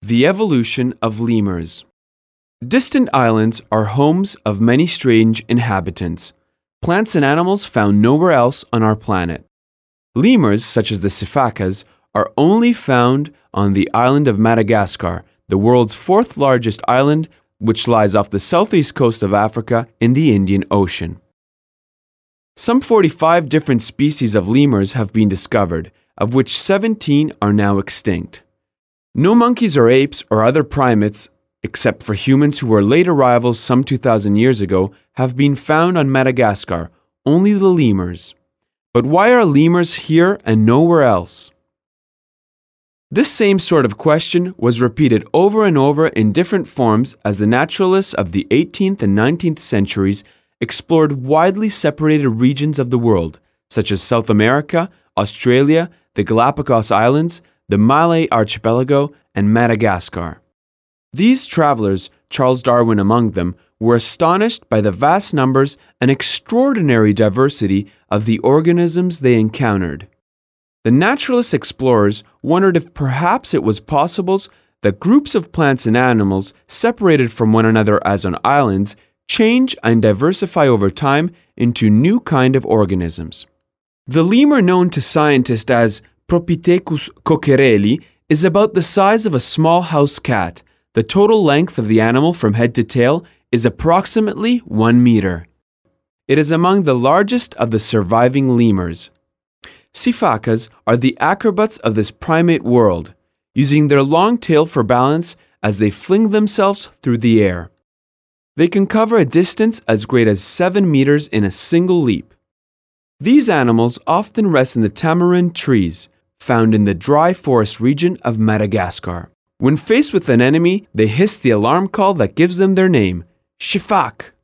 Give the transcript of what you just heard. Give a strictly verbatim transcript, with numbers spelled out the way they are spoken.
The evolution of lemurs. Distant islands are homes of many strange inhabitants, plants and animals found nowhere else on our planet. Lemurs, such as the sifacas, are only found on the island of Madagascar, the world's fourth largest island, which lies off the southeast coast of Africa in the Indian Ocean. Some forty-five different species of lemurs have been discovered, of which seventeen are now extinct. No monkeys or apes or other primates, except for humans who were late arrivals some two thousand years ago, have been found on Madagascar, only the lemurs. But why are lemurs here and nowhere else? This same sort of question was repeated over and over in different forms as the naturalists of the eighteenth and nineteenth centuries explored widely separated regions of the world, such as South America, Australia, the Galapagos Islands, the Malay Archipelago, and Madagascar. These travelers, Charles Darwin among them, were astonished by the vast numbers and extraordinary diversity of the organisms they encountered. The naturalist explorers wondered if perhaps it was possible that groups of plants and animals separated from one another as on islands change and diversify over time into new kind of organisms. The lemur known to scientists as Propithecus coquerelli is about the size of a small house cat. The total length of the animal from head to tail is approximately one meter. It is among the largest of the surviving lemurs. Sifacas are the acrobats of this primate world, using their long tail for balance as they fling themselves through the air. They can cover a distance as great as seven meters in a single leap. These animals often rest in the tamarind trees, found in the dry forest region of Madagascar. When faced with an enemy, they hiss the alarm call that gives them their name, Shifak.